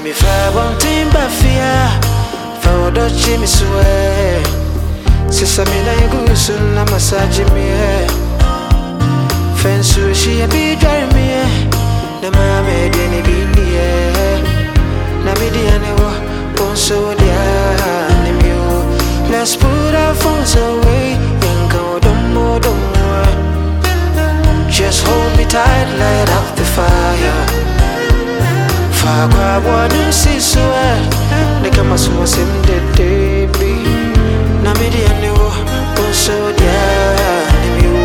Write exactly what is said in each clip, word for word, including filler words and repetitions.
me fire one team bafia. For the chimney swear. Sisa me na yugu sun na massage me. Fensu she a be dry me. Na mama deni bindi. Na me di anewo ponso dia nemu. Let's put our phones away and go domo domo. Just hold me tight, light up the fire. Fire kwa wanu siswa. Nika masuma simde debi. Na me di anewo ponso dia nemu.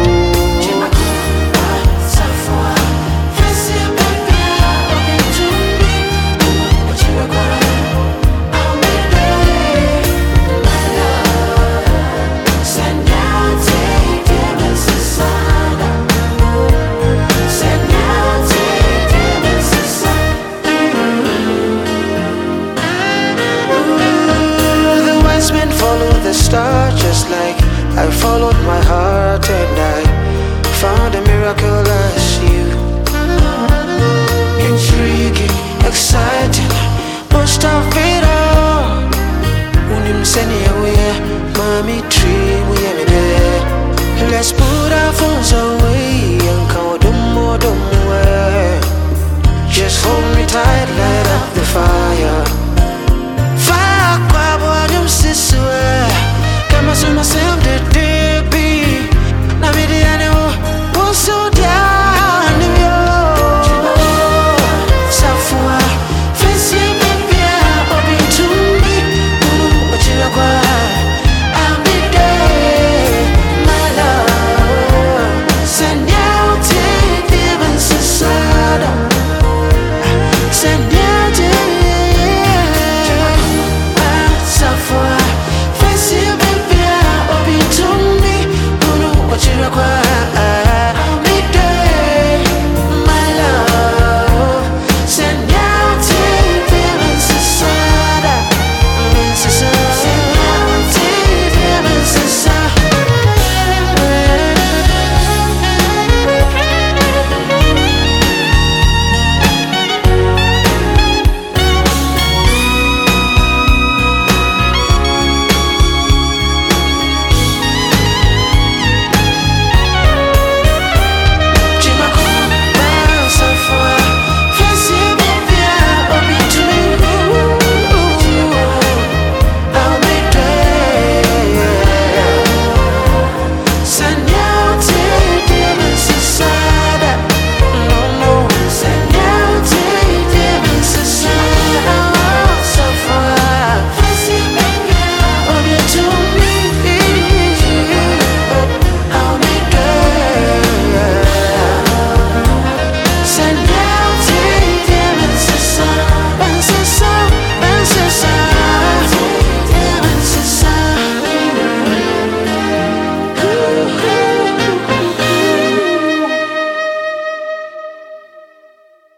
The star just like I followed my heart and I found a miracle as you. Intriguing, exciting, most of it all. Unim seni away, mommy tree, we am there. Let's put our phones away and call them more, don't worry. Just hold me tight, light up the fire. Fire, kwa boy, I'm siswa. Kama suma sem